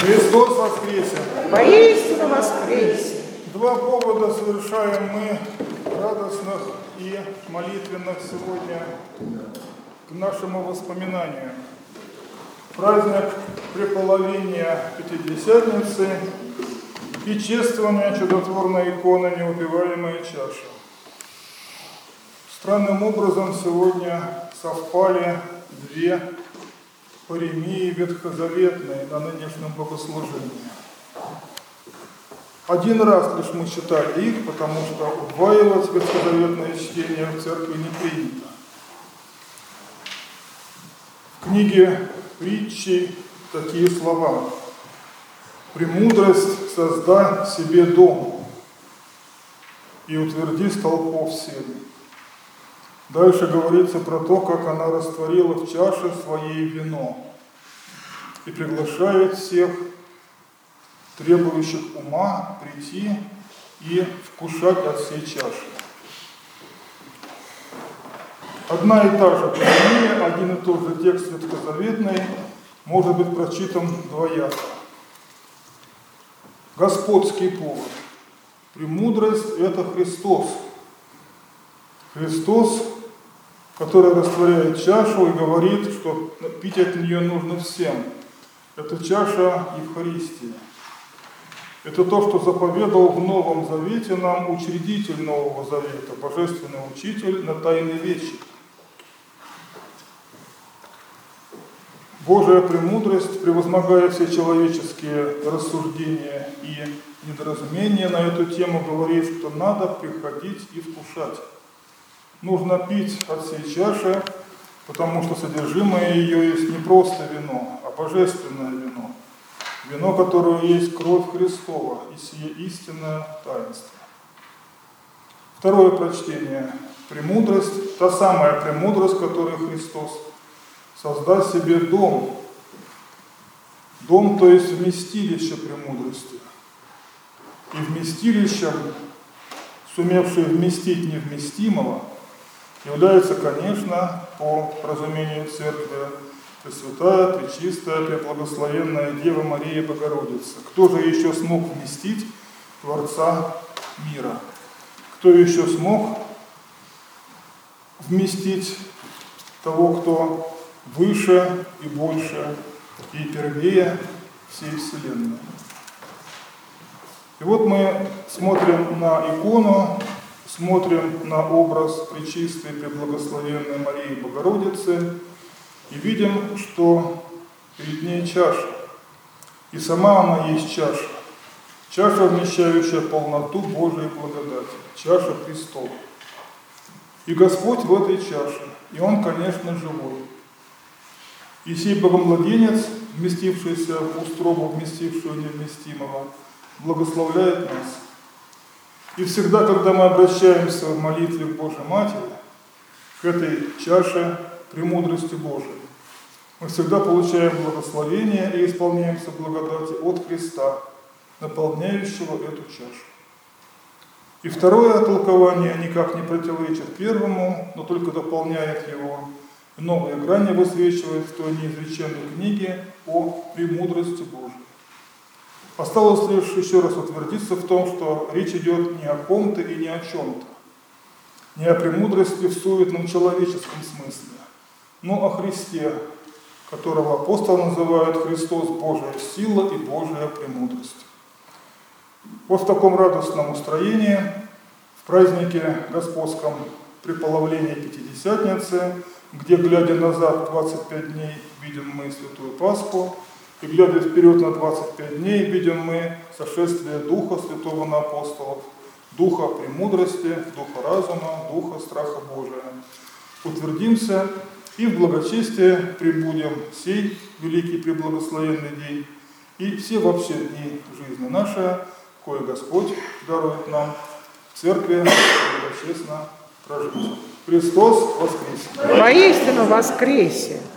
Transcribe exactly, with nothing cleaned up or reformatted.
Христос воскресе! Воистину воскресе! Два повода совершаем мы радостных и молитвенных сегодня к нашему воспоминанию. Праздник преполовения Пятидесятницы и чествование чудотворной иконы «Неубиваемая чаша». Странным образом сегодня совпали две паремии ветхозаветные на нынешнем богослужении. Один раз лишь мы читали их, потому что удваивать ветхозаветное чтение в церкви не принято. В книге притчи такие слова: «Премудрость созда себе дом и утверди столпов семь». Дальше говорится про то, как она растворила в чаше своей вино и приглашает всех, требующих ума, прийти и вкушать от всей чаши. Одна и та же паремия, один и тот же текст ветхозаветный может быть прочитан двояко. Господский повод. Премудрость – это Христос. Христос, который растворяет чашу и говорит, что пить от нее нужно всем. Это чаша Евхаристии. Это то, что заповедал в Новом Завете нам учредитель Нового Завета, Божественный Учитель на Тайной Вечи. Божия премудрость, превозмогая все человеческие рассуждения и недоразумения на эту тему, говорит, что надо приходить и вкушать. Нужно пить от всей чаши, потому что содержимое ее есть не просто вино, а божественное вино. Вино, которое есть кровь Христова, и сие истинное таинство. Второе прочтение. Премудрость, та самая премудрость, которую Христос создал себе дом. Дом, то есть вместилище премудрости. И вместилищем, сумевшее вместить невместимого, является, конечно, по разумению Церкви, Пресвятая, Пречистая, Преблагословенная Дева Мария Богородица. Кто же еще смог вместить Творца мира? Кто еще смог вместить того, кто выше и больше и первее всей Вселенной? И вот мы смотрим на икону, смотрим на образ Пречистой Преблагословенной Марии Богородицы и видим, что перед ней чаша. И сама она есть чаша. Чаша, вмещающая полноту Божией благодати. Чаша престола. И Господь в этой чаше. И Он, конечно, живой. И сей Богомладенец, вместившийся в утробу, вместившую невместимого, благословляет нас. И всегда, когда мы обращаемся в молитве к Божьей Матери, к этой чаше премудрости Божией, мы всегда получаем благословение и исполняемся благодати от Христа, наполняющего эту чашу. И второе толкование никак не противоречит первому, но только дополняет его. И новые грани высвечивает в той неизреченной книге о премудрости Божией. Осталось лишь еще раз утвердиться в том, что речь идет не о ком-то и не о чем-то, не о премудрости в суетном человеческом смысле, но о Христе, которого апостолы называют Христос Божия сила и Божия премудрость. Вот в таком радостном устроении, в празднике Господском преполовления Пятидесятницы, где, глядя назад двадцать пять дней, видим мы Святую Пасху, и глядя вперед на двадцать пять дней, видим мы сошествие Духа Святого на апостолов, Духа премудрости, Духа разума, Духа страха Божия. Утвердимся и в благочестии пребудем сей великий преблагословенный день и все вообще дни жизни нашей, кое Господь дарует нам в церкви благочестно прожить. Христос воскресе! Воистину воскресе!